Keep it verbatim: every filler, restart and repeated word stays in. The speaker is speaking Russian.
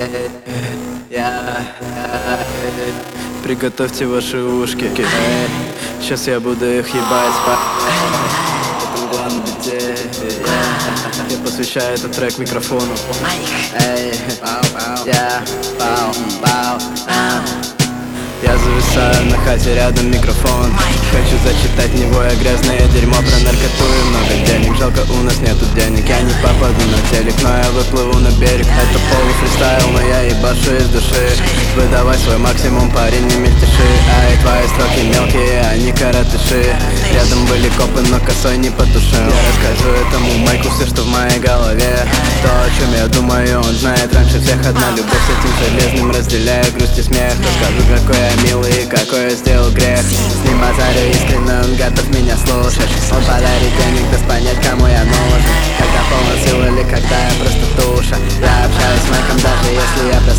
Приготовьте ваши ушки. Сейчас я буду их ебать. Я посвящаю этот трек микрофону. Я зависаю на хате, рядом микрофон. Хочу зачитать в него я грязное дерьмо про наркоту и много денег. Жалко, у нас нету денег, я не попаду на телек, но я выплыву на берег. Это полуфристайл, но я ебашу из души. Выдавай свой максимум, парень, не мельтеши. Ай, твои строки мелкие, они коротыши. Рядом были копы, но косой не потушил. Я расскажу этому Майку все, что в моей голове. То, о чем я думаю, он знает раньше всех. Одна любовь с этим железным, разделяю грусть и смех. Расскажу, какой я милый, какой я сделал грех. С ним базарю искренне, он готов меня слушать. Он подарит денег, даст понять, кому я нужен. Когда полный сил или когда я просто туша. Я общаюсь с Майком, даже если я